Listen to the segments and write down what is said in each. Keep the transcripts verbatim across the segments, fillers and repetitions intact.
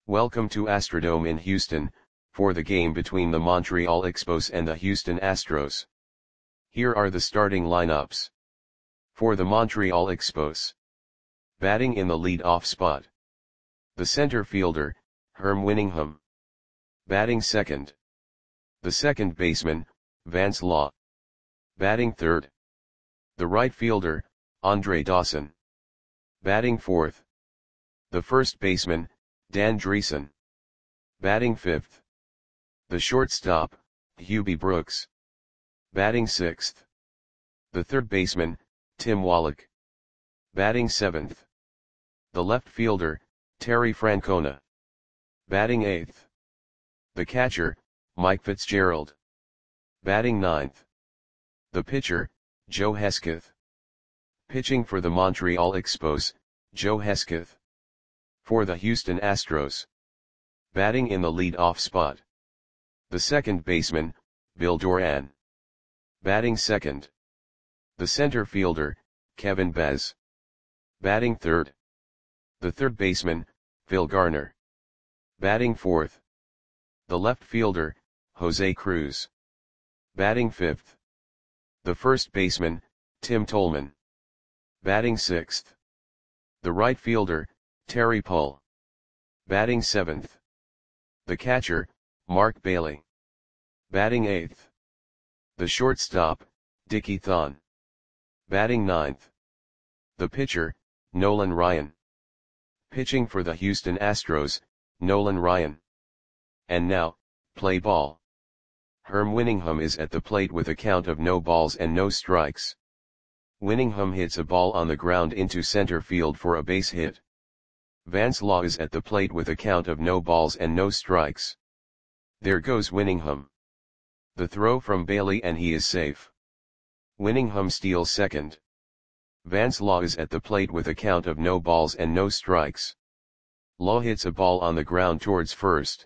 Welcome to Astrodome in Houston, for the game between the Montreal Expos and the Houston Astros. Here are the starting lineups. For the Montreal Expos. Batting in the lead-off spot. The center fielder, Herm Winningham. Batting second. The second baseman, Vance Law. Batting third. The right fielder, Andre Dawson. Batting fourth. The first baseman, Dan Driessen. Batting fifth. The shortstop, Hubie Brooks. Batting sixth. The third baseman, Tim Wallach. Batting seventh. The left fielder, Terry Francona. Batting eighth. The catcher, Mike Fitzgerald. Batting ninth. The pitcher, Joe Hesketh. Pitching for the Montreal Expos, Joe Hesketh. For the Houston Astros. Batting in the lead-off spot. The second baseman, Bill Doran. Batting second. The center fielder, Kevin Baz. Batting third. The third baseman, Phil Garner. Batting fourth. The left fielder, Jose Cruz. Batting fifth. The first baseman, Tim Tolman. Batting sixth. The right fielder, Terry Pull. Batting seventh. The catcher, Mark Bailey. Batting eighth. The shortstop, Dickie Thon. Batting ninth. The pitcher, Nolan Ryan. Pitching for the Houston Astros, Nolan Ryan. And now, play ball. Herm Winningham is at the plate with a count of no balls and no strikes. Winningham hits a ball on the ground into center field for a base hit. Vance Law is at the plate with a count of no balls and no strikes. There goes Winningham. The throw from Bailey and he is safe. Winningham steals second. Vance Law is at the plate with a count of no balls and no strikes. Law hits a ball on the ground towards first.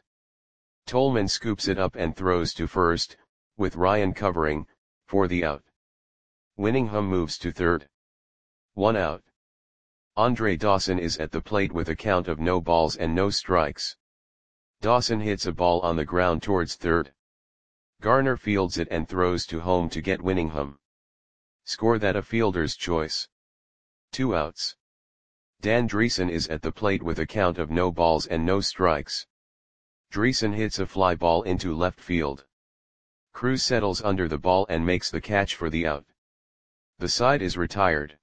Tolman scoops it up and throws to first, with Ryan covering, for the out. Winningham moves to third. One out. Andre Dawson is at the plate with a count of no balls and no strikes. Dawson hits a ball on the ground towards third. Garner fields it and throws to home to get Winningham. Score that a fielder's choice. Two outs. Dan Driessen is at the plate with a count of no balls and no strikes. Driessen hits a fly ball into left field. Cruz settles under the ball and makes the catch for the out. The side is retired.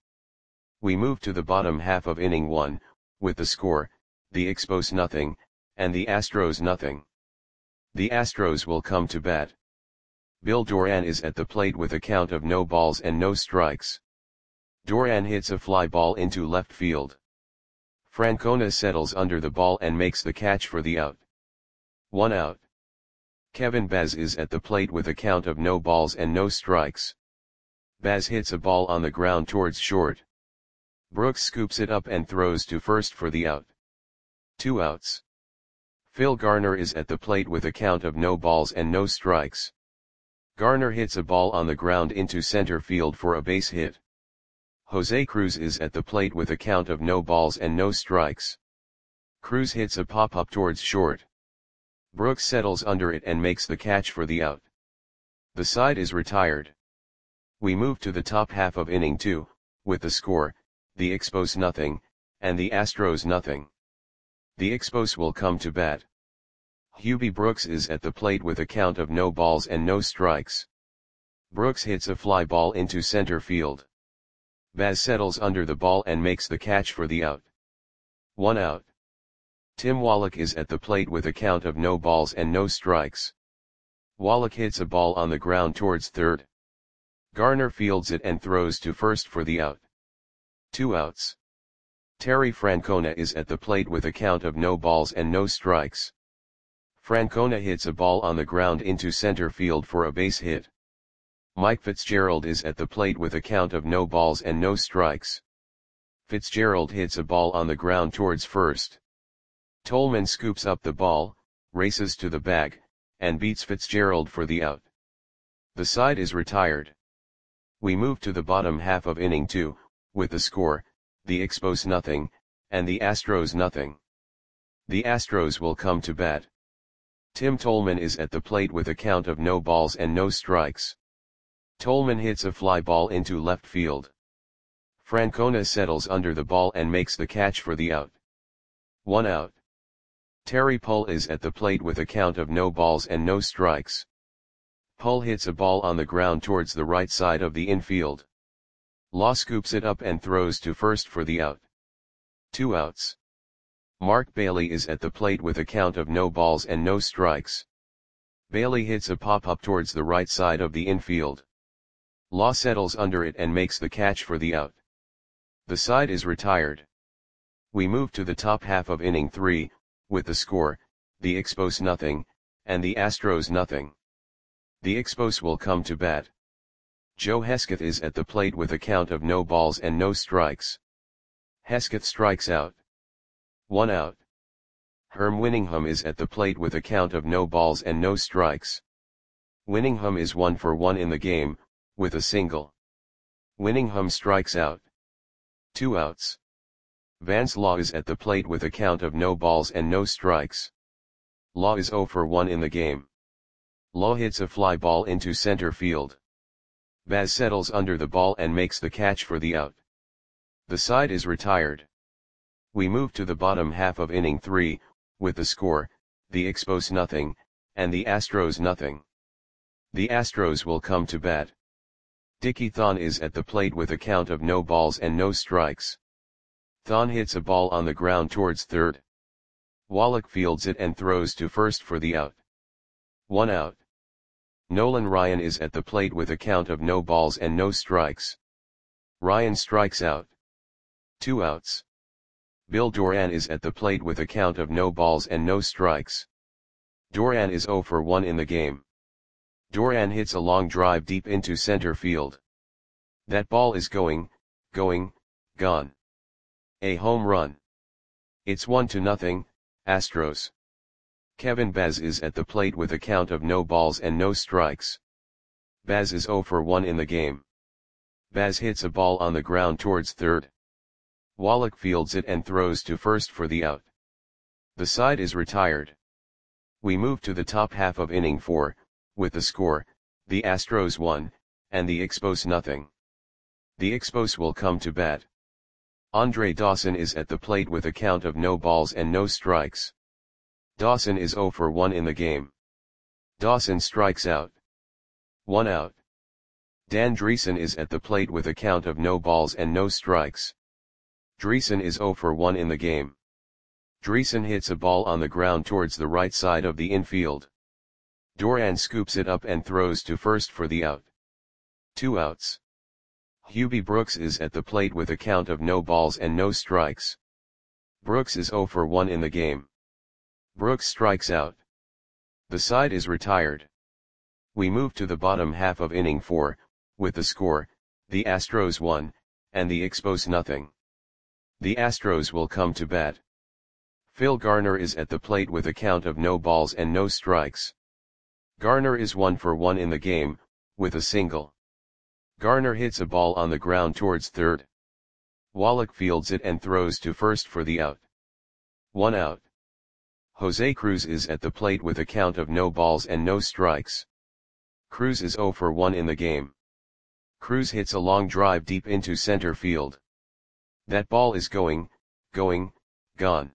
We move to the bottom half of inning one, with the score, the Expos nothing, and the Astros nothing. The Astros will come to bat. Bill Doran is at the plate with a count of no balls and no strikes. Doran hits a fly ball into left field. Francona settles under the ball and makes the catch for the out. One out. Kevin Baz is at the plate with a count of no balls and no strikes. Baz hits a ball on the ground towards short. Brooks scoops it up and throws to first for the out. Two outs. Phil Garner is at the plate with a count of no balls and no strikes. Garner hits a ball on the ground into center field for a base hit. Jose Cruz is at the plate with a count of no balls and no strikes. Cruz hits a pop-up towards short. Brooks settles under it and makes the catch for the out. The side is retired. We move to the top half of inning two, with the score, the Expos nothing, and the Astros nothing. The Expos will come to bat. Hubie Brooks is at the plate with a count of no balls and no strikes. Brooks hits a fly ball into center field. Baz settles under the ball and makes the catch for the out. One out. Tim Wallach is at the plate with a count of no balls and no strikes. Wallach hits a ball on the ground towards third. Garner fields it and throws to first for the out. Two outs. Terry Francona is at the plate with a count of no balls and no strikes. Francona hits a ball on the ground into center field for a base hit. Mike Fitzgerald is at the plate with a count of no balls and no strikes. Fitzgerald hits a ball on the ground towards first. Tolman scoops up the ball, races to the bag, and beats Fitzgerald for the out. The side is retired. We move to the bottom half of inning two, with the score, the Expos nothing, and the Astros nothing. The Astros will come to bat. Tim Tolman is at the plate with a count of no balls and no strikes. Tolman hits a fly ball into left field. Francona settles under the ball and makes the catch for the out. One out. Terry Pull is at the plate with a count of no balls and no strikes. Pull hits a ball on the ground towards the right side of the infield. Law scoops it up and throws to first for the out. Two outs. Mark Bailey is at the plate with a count of no balls and no strikes. Bailey hits a pop-up towards the right side of the infield. Law settles under it and makes the catch for the out. The side is retired. We move to the top half of inning three, with the score, the Expos nothing, and the Astros nothing. The Expos will come to bat. Joe Hesketh is at the plate with a count of no balls and no strikes. Hesketh strikes out. One out. Herm Winningham is at the plate with a count of no balls and no strikes. Winningham is one for one in the game, with a single. Winningham strikes out. Two outs. Vance Law is at the plate with a count of no balls and no strikes. Law is zero for one in the game. Law hits a fly ball into center field. Baz settles under the ball and makes the catch for the out. The side is retired. We move to the bottom half of inning three, with the score, the Expos nothing, and the Astros nothing. The Astros will come to bat. Dickie Thon is at the plate with a count of no balls and no strikes. Thon hits a ball on the ground towards third. Wallach fields it and throws to first for the out. One out. Nolan Ryan is at the plate with a count of no balls and no strikes. Ryan strikes out. Two outs. Bill Doran is at the plate with a count of no balls and no strikes. Doran is zero for one in the game. Doran hits a long drive deep into center field. That ball is going, going, gone. A home run. It's one to nothing, Astros. Kevin Baz is at the plate with a count of no balls and no strikes. Baz is zero for one in the game. Baz hits a ball on the ground towards third. Wallach fields it and throws to first for the out. The side is retired. We move to the top half of inning four, with the score, the Astros one, and the Expos nothing. The Expos will come to bat. Andre Dawson is at the plate with a count of no balls and no strikes. Dawson is zero for one in the game. Dawson strikes out. One out. Dan Dreesen is at the plate with a count of no balls and no strikes. Dreesen is zero for one in the game. Dreesen hits a ball on the ground towards the right side of the infield. Doran scoops it up and throws to first for the out. Two outs. Hubie Brooks is at the plate with a count of no balls and no strikes. Brooks is zero for one in the game. Brooks strikes out. The side is retired. We move to the bottom half of inning four, with the score, the Astros one, and the Expos nothing. The Astros will come to bat. Phil Garner is at the plate with a count of no balls and no strikes. Garner is one for one in the game, with a single. Garner hits a ball on the ground towards third. Wallach fields it and throws to first for the out. One out. Jose Cruz is at the plate with a count of no balls and no strikes. Cruz is zero for one in the game. Cruz hits a long drive deep into center field. That ball is going, going, gone.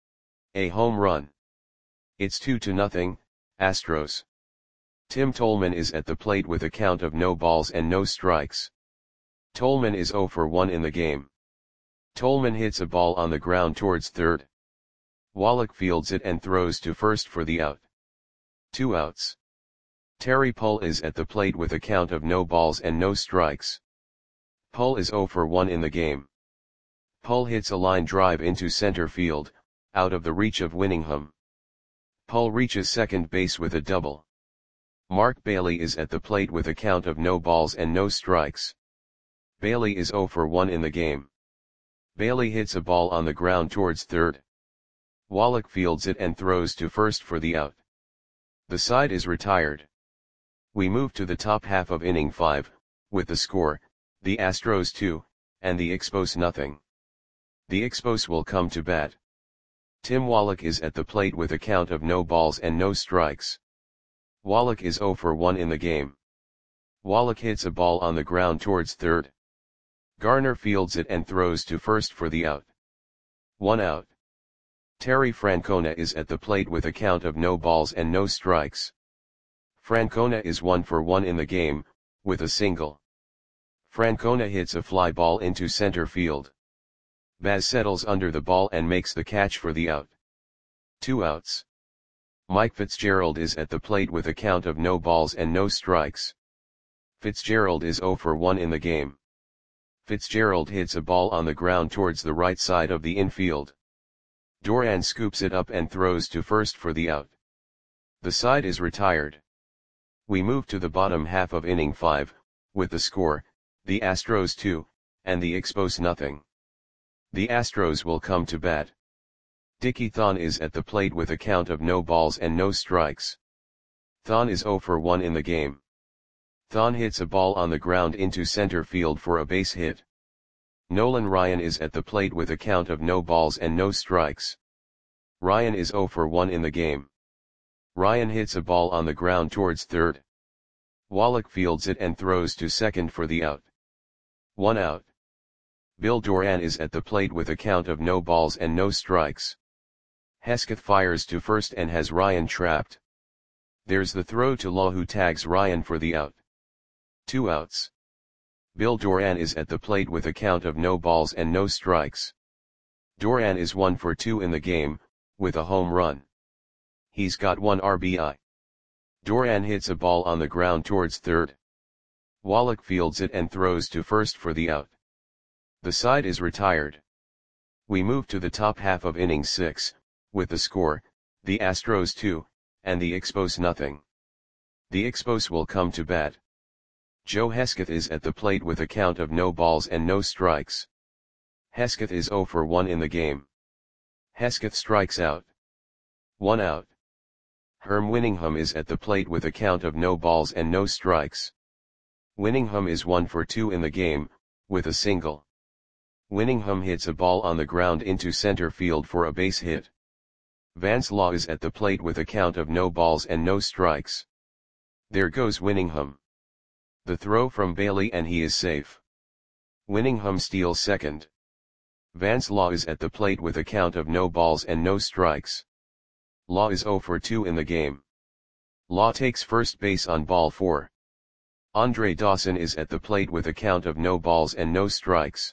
A home run. It's two to nothing, Astros. Tim Tolman is at the plate with a count of no balls and no strikes. Tolman is zero for one in the game. Tolman hits a ball on the ground towards third. Wallach fields it and throws to first for the out. Two outs. Terry Pull is at the plate with a count of no balls and no strikes. Pull is zero for one in the game. Pull hits a line drive into center field, out of the reach of Winningham. Pull reaches second base with a double. Mark Bailey is at the plate with a count of no balls and no strikes. Bailey is zero for one in the game. Bailey hits a ball on the ground towards third. Wallach fields it and throws to first for the out. The side is retired. We move to the top half of inning five, with the score, the Astros two, and the Expos nothing. The Expos will come to bat. Tim Wallach is at the plate with a count of no balls and no strikes. Wallach is zero for one in the game. Wallach hits a ball on the ground towards third. Garner fields it and throws to first for the out. One out. Terry Francona is at the plate with a count of no balls and no strikes. Francona is one for one in the game, with a single. Francona hits a fly ball into center field. Baz settles under the ball and makes the catch for the out. Two outs. Mike Fitzgerald is at the plate with a count of no balls and no strikes. Fitzgerald is zero for one in the game. Fitzgerald hits a ball on the ground towards the right side of the infield. Doran scoops it up and throws to first for the out. The side is retired. We move to the bottom half of inning five, with the score, the Astros two, and the Expos nothing. The Astros will come to bat. Dickie Thon is at the plate with a count of no balls and no strikes. Thon is zero for one in the game. Thon hits a ball on the ground into center field for a base hit. Nolan Ryan is at the plate with a count of no balls and no strikes. Ryan is zero for one in the game. Ryan hits a ball on the ground towards third. Wallach fields it and throws to second for the out. One out. Bill Doran is at the plate with a count of no balls and no strikes. Hesketh fires to first and has Ryan trapped. There's the throw to Law, who tags Ryan for the out. Two outs. Bill Doran is at the plate with a count of no balls and no strikes. Doran is one for two in the game, with a home run. He's got one R B I. Doran hits a ball on the ground towards third. Wallach fields it and throws to first for the out. The side is retired. We move to the top half of inning six, with the score, the Astros two, and the Expos nothing. The Expos will come to bat. Joe Hesketh is at the plate with a count of no balls and no strikes. Hesketh is zero for one in the game. Hesketh strikes out. One out. Herm Winningham is at the plate with a count of no balls and no strikes. Winningham is one for two in the game, with a single. Winningham hits a ball on the ground into center field for a base hit. Vance Law is at the plate with a count of no balls and no strikes. There goes Winningham. The throw from Bailey and he is safe. Winningham steals second. Vance Law is at the plate with a count of no balls and no strikes. Law is zero for two in the game. Law takes first base on ball four. Andre Dawson is at the plate with a count of no balls and no strikes.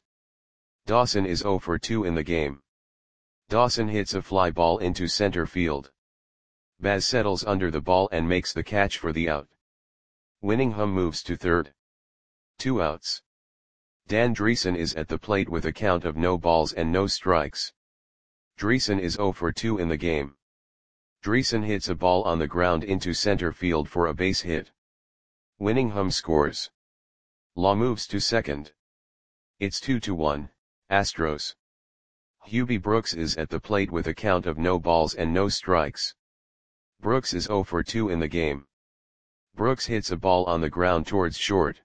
Dawson is zero for two in the game. Dawson hits a fly ball into center field. Baz settles under the ball and makes the catch for the out. Winningham moves to third. Two outs. Dan Dreesen is at the plate with a count of no balls and no strikes. Dreesen is zero for two in the game. Dreesen hits a ball on the ground into center field for a base hit. Winningham scores. Law moves to second. It's two to one, Astros. Hubie Brooks is at the plate with a count of no balls and no strikes. Brooks is zero for two in the game. Brooks hits a ball on the ground towards short.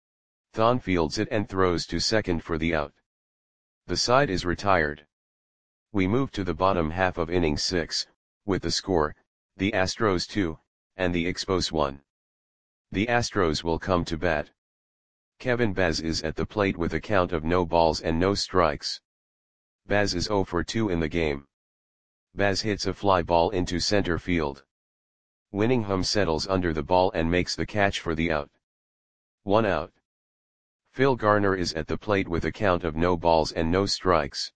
Thon fields it and throws to second for the out. The side is retired. We move to the bottom half of inning six, with the score, the Astros two, and the Expos one. The Astros will come to bat. Kevin Baz is at the plate with a count of no balls and no strikes. Baz is zero for two in the game. Baz hits a fly ball into center field. Winningham settles under the ball and makes the catch for the out. One out. Phil Garner is at the plate with a count of no balls and no strikes.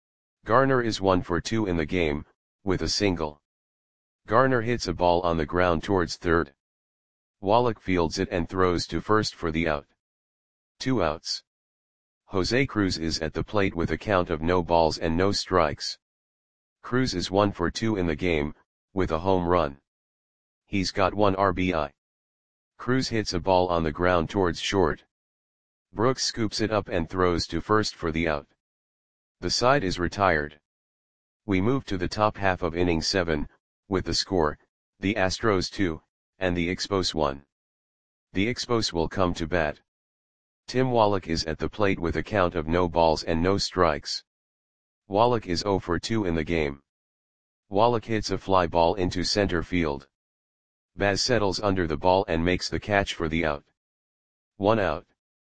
Garner is one for two in the game, with a single. Garner hits a ball on the ground towards third. Wallach fields it and throws to first for the out. Two outs. Jose Cruz is at the plate with a count of no balls and no strikes. Cruz is one for two in the game, with a home run. He's got one R B I. Cruz hits a ball on the ground towards short. Brooks scoops it up and throws to first for the out. The side is retired. We move to the top half of inning seven, with the score, the Astros two, and the Expos one. The Expos will come to bat. Tim Wallach is at the plate with a count of no balls and no strikes. Wallach is zero for two in the game. Wallach hits a fly ball into center field. Baz settles under the ball and makes the catch for the out. One out.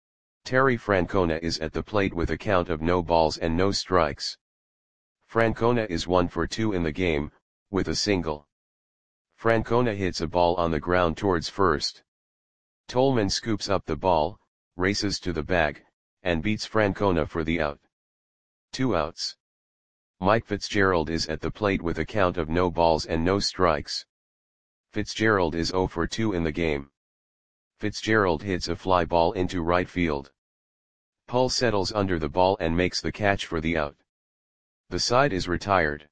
Terry Francona is at the plate with a count of no balls and no strikes. Francona is one for two in the game, with a single. Francona hits a ball on the ground towards first. Tolman scoops up the ball, races to the bag, and beats Francona for the out. Two outs. Mike Fitzgerald is at the plate with a count of no balls and no strikes. Fitzgerald is zero for two in the game. Fitzgerald hits a fly ball into right field. Pull settles under the ball and makes the catch for the out. The side is retired.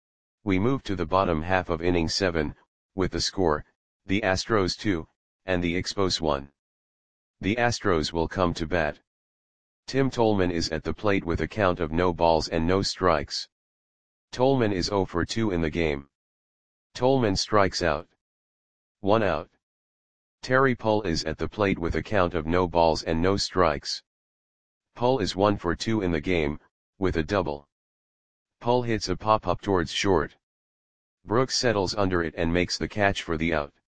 We move to the bottom half of inning seven, with the score, the Astros two, and the Expos one. The Astros will come to bat. Tim Tolman is at the plate with a count of no balls and no strikes. Tolman is zero for two in the game. Tolman strikes out. One out. Terry Pull is at the plate with a count of no balls and no strikes. Pull is one for two in the game, with a double. Pull hits a pop-up towards short. Brooks settles under it and makes the catch for the out.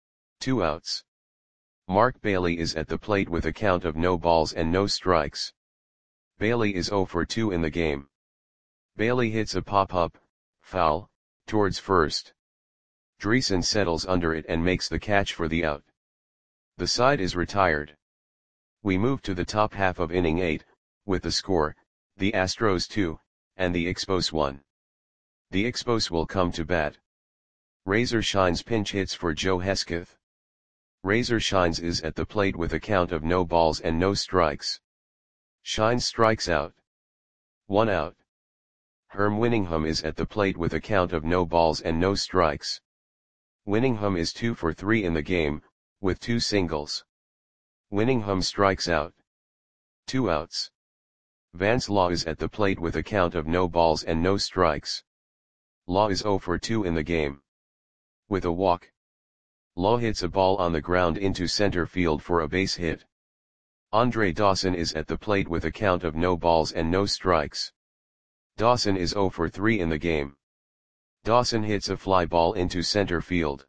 Two outs. Mark Bailey is at the plate with a count of no balls and no strikes. Bailey is zero for two in the game. Bailey hits a pop-up, foul, towards first. Dreesen settles under it and makes the catch for the out. The side is retired. We move to the top half of inning eight, with the score, the Astros two, and the Expos one. The Expos will come to bat. Razor Shines pinch hits for Joe Hesketh. Razor Shines is at the plate with a count of no balls and no strikes. Shines strikes out. One out. Herm Winningham is at the plate with a count of no balls and no strikes. Winningham is two for three in the game, with two singles. Winningham strikes out. Two outs. Vance Law is at the plate with a count of no balls and no strikes. Law is zero for two in the game. With a walk. Law hits a ball on the ground into center field for a base hit. Andre Dawson is at the plate with a count of no balls and no strikes. Dawson is zero for three in the game. Dawson hits a fly ball into center field.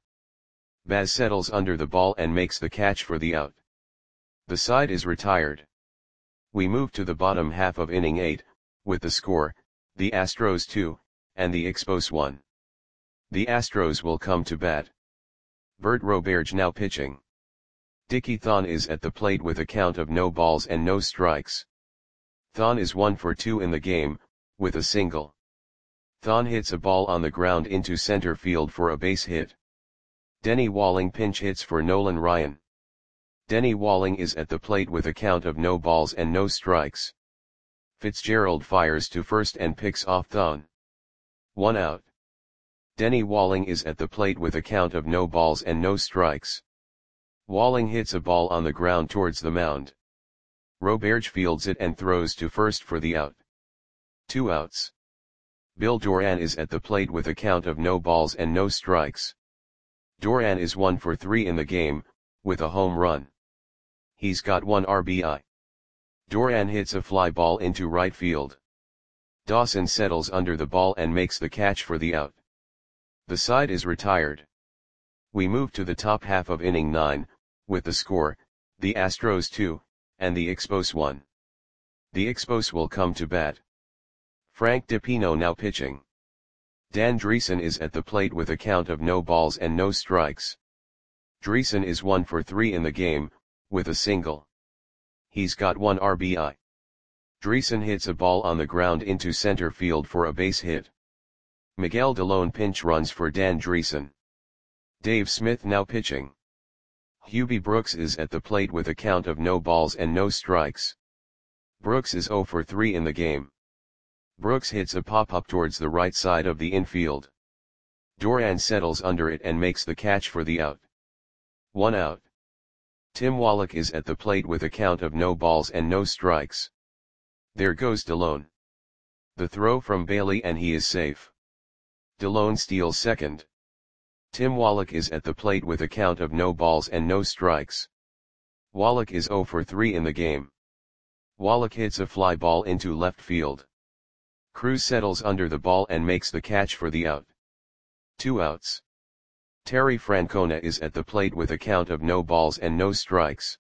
Baz settles under the ball and makes the catch for the out. The side is retired. We move to the bottom half of inning eight, with the score, the Astros two, and the Expos one. The Astros will come to bat. Bert Roberge now pitching. Dickie Thon is at the plate with a count of no balls and no strikes. Thon is one for two in the game, with a single. Thon hits a ball on the ground into center field for a base hit. Denny Walling pinch hits for Nolan Ryan. Denny Walling is at the plate with a count of no balls and no strikes. Fitzgerald fires to first and picks off Thon. One out. Denny Walling is at the plate with a count of no balls and no strikes. Walling hits a ball on the ground towards the mound. Roberge fields it and throws to first for the out. Two outs. Bill Doran is at the plate with a count of no balls and no strikes. Doran is one for three in the game, with a home run. He's got one R B I. Doran hits a fly ball into right field. Dawson settles under the ball and makes the catch for the out. The side is retired. We move to the top half of inning nine, with the score, the Astros two, and the Expos one. The Expos will come to bat. Frank DiPino now pitching. Dan Dreesen is at the plate with a count of no balls and no strikes. Dreesen is one for three in the game, with a single. He's got one R B I. Dreesen hits a ball on the ground into center field for a base hit. Miguel Delone pinch runs for Dan Dreesen. Dave Smith now pitching. Hubie Brooks is at the plate with a count of no balls and no strikes. Brooks is zero for three in the game. Brooks hits a pop-up towards the right side of the infield. Doran settles under it and makes the catch for the out. One out. Tim Wallach is at the plate with a count of no balls and no strikes. There goes Delone. The throw from Bailey and he is safe. Delone steals second. Tim Wallach is at the plate with a count of no balls and no strikes. Wallach is zero for three in the game. Wallach hits a fly ball into left field. Cruz settles under the ball and makes the catch for the out. Two outs. Terry Francona is at the plate with a count of no balls and no strikes.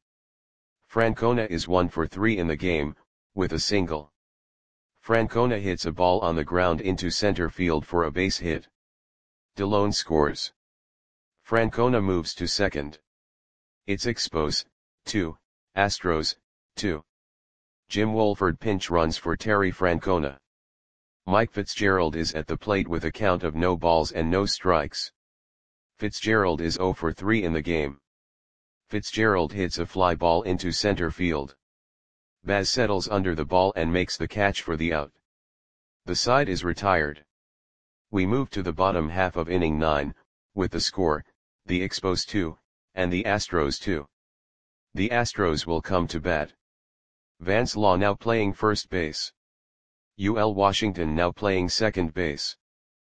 Francona is one for three in the game, with a single. Francona hits a ball on the ground into center field for a base hit. DeLone scores. Francona moves to second. It's Expos, two, Astros, two. Jim Wolford pinch runs for Terry Francona. Mike Fitzgerald is at the plate with a count of no balls and no strikes. Fitzgerald is zero for three in the game. Fitzgerald hits a fly ball into center field. Baz settles under the ball and makes the catch for the out. The side is retired. We move to the bottom half of inning nine, with the score, the Expos two, and the Astros two. The Astros will come to bat. Vance Law now playing first base. U L Washington now playing second base.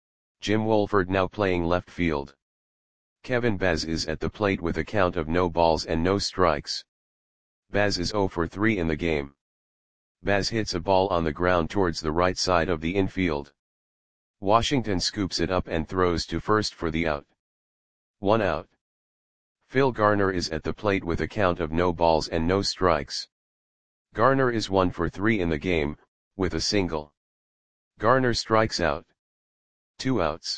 Jim Wolford now playing left field. Kevin Baz is at the plate with a count of no balls and no strikes. Baz is zero for three in the game. Baz hits a ball on the ground towards the right side of the infield. Washington scoops it up and throws to first for the out. One out. Phil Garner is at the plate with a count of no balls and no strikes. Garner is one for three in the game, with a single. Garner strikes out. Two outs.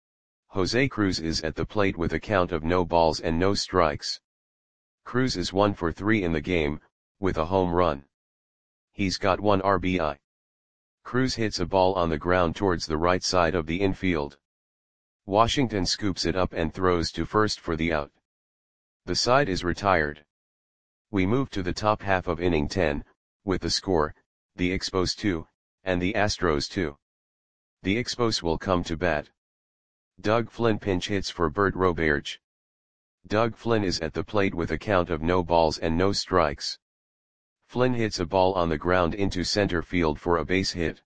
Jose Cruz is at the plate with a count of no balls and no strikes. Cruz is one for three in the game, with a home run. He's got one R B I. Cruz hits a ball on the ground towards the right side of the infield. Washington scoops it up and throws to first for the out. The side is retired. We move to the top half of inning ten, with the score, the Expos two, and the Astros two. The Expos will come to bat. Doug Flynn pinch hits for Bert Roberge. Doug Flynn is at the plate with a count of no balls and no strikes. Flynn hits a ball on the ground into center field for a base hit.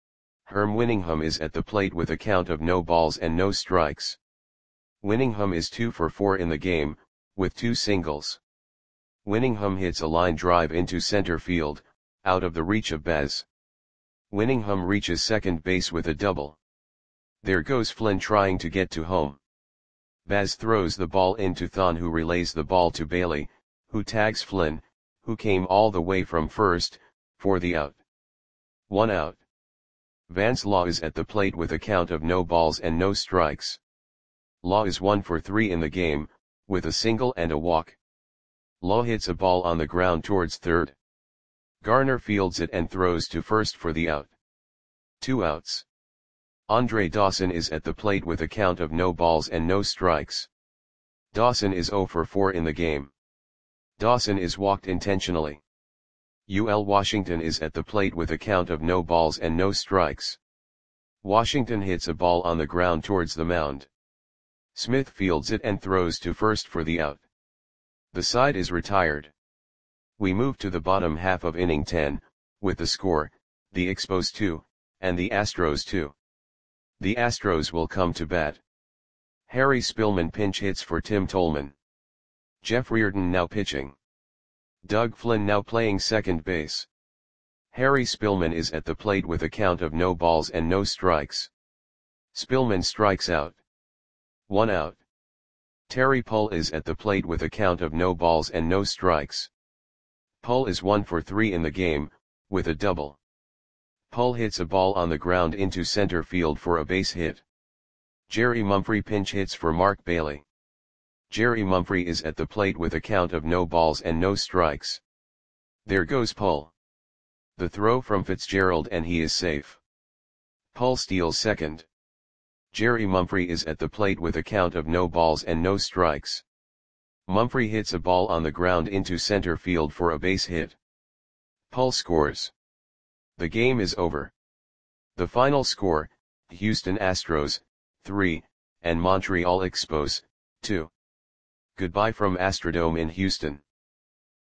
Herm Winningham is at the plate with a count of no balls and no strikes. Winningham is two for four in the game, with two singles. Winningham hits a line drive into center field, out of the reach of Baz. Winningham reaches second base with a double. There goes Flynn trying to get to home. Baz throws the ball into Thon, who relays the ball to Bailey, who tags Flynn, who came all the way from first, for the out. One out. Vance Law is at the plate with a count of no balls and no strikes. Law is one for three in the game, with a single and a walk. Law hits a ball on the ground towards third. Garner fields it and throws to first for the out. Two outs. Andre Dawson is at the plate with a count of no balls and no strikes. Dawson is zero for four in the game. Dawson is walked intentionally. U L Washington is at the plate with a count of no balls and no strikes. Washington hits a ball on the ground towards the mound. Smith fields it and throws to first for the out. The side is retired. We move to the bottom half of inning ten, with the score, the Expos two, and the Astros two. The Astros will come to bat. Harry Spillman pinch hits for Tim Tolman. Jeff Reardon now pitching. Doug Flynn now playing second base. Harry Spillman is at the plate with a count of no balls and no strikes. Spillman strikes out. One out. Terry Pull is at the plate with a count of no balls and no strikes. Pull is one for three in the game, with a double. Pull hits a ball on the ground into center field for a base hit. Jerry Mumphrey pinch hits for Mark Bailey. Jerry Mumphrey is at the plate with a count of no balls and no strikes. There goes Pull. The throw from Fitzgerald and he is safe. Pull steals second. Jerry Mumphrey is at the plate with a count of no balls and no strikes. Mumphrey hits a ball on the ground into center field for a base hit. Pull scores. The game is over. The final score, Houston Astros, three, and Montreal Expos, two. Goodbye from Astrodome in Houston.